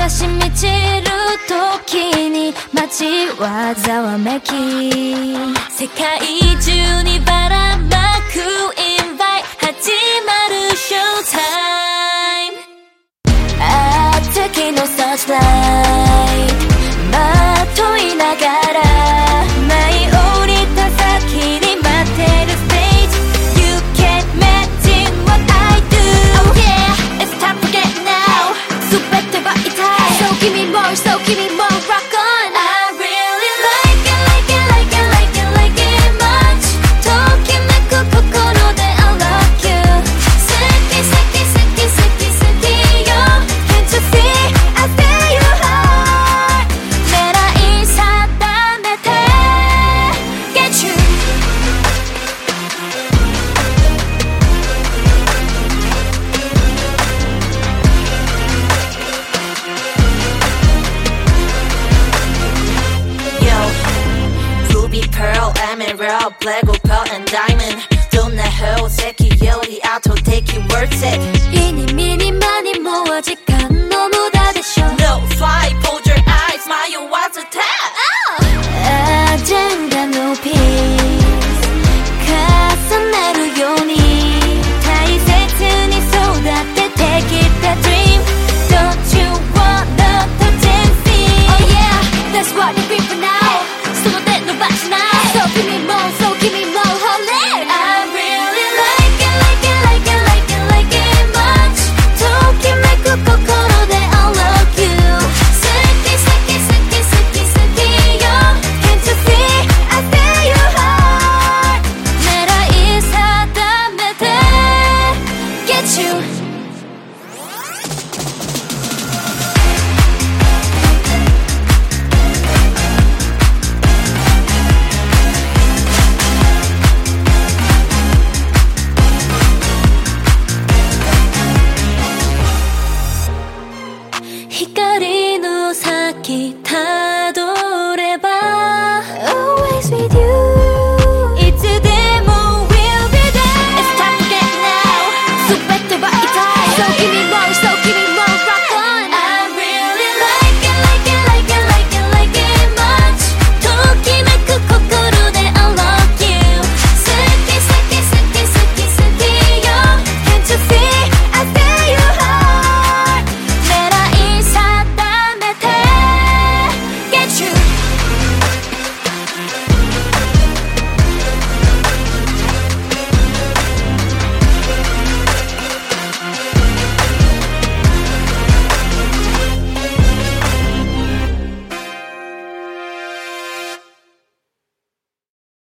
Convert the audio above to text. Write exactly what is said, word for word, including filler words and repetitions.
し満ちる時に街はざわめき、世界中にばらまくインバイ始まるショータイム。ああ月のサーチライトまといながら舞い降りた先に待ってるステージ You can't imagine what I do Oh yeah it's time to get now 全ては痛い So give me more so give me more rock on I really like it like it like it like it like it much ときめく心で I love you 好き好き好き好き好きよ Can't you see I feel your heart 狙い定めて Get you Yo Ruby, pearl, emerald, black, pearl and diamond